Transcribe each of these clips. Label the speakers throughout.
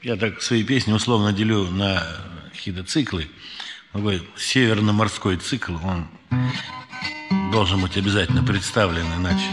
Speaker 1: Я так свои песни условно делю на какие-то циклы. Такой северно-морской цикл, он должен быть обязательно представлен, иначе.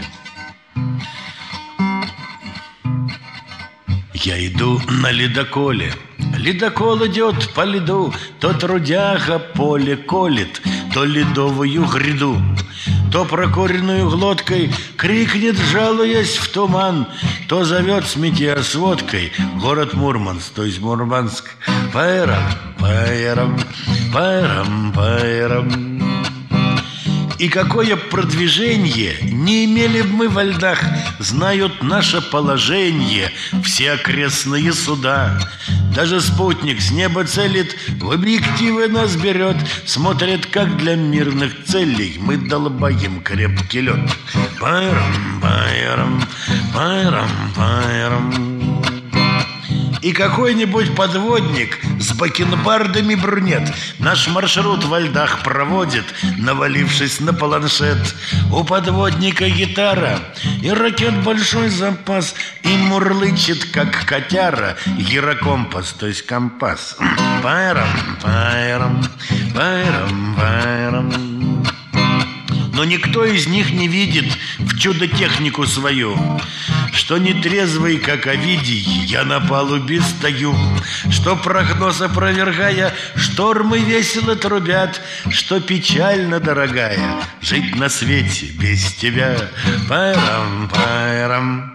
Speaker 1: Я иду на ледоколе. Ледокол идет по льду, то трудяга поле колет, то ледовую гряду, то прокуренную глоткой крикнет, жалуясь в туман, то зовет с метеосводкой город Мурманск, то есть Мурманск. Пайрам, пайрам, пайрам, пайрам. И какое продвижение не имели бы мы во льдах, знают наше положение все окрестные суда. Даже спутник с неба целит, в объективы нас берет, смотрит, как для мирных целей мы долбаем крепкий лед. Пайрам, пайрам, пайрам, пайрам. И какой-нибудь подводник с бакенбардами брюнет наш маршрут во льдах проводит, навалившись на планшет. У подводника гитара и ракет большой запас, и мурлычет, как котяра, гирокомпас, то есть компас. Пайрам, пайрам, пайрам, пайрам. Но никто из них не видит в чудо-технику свою, что нетрезвый, как Овидий, я на палубе стою, что прогноз опровергая, штормы весело трубят, что печально, дорогая, жить на свете без тебя. Пайрам, пайрам.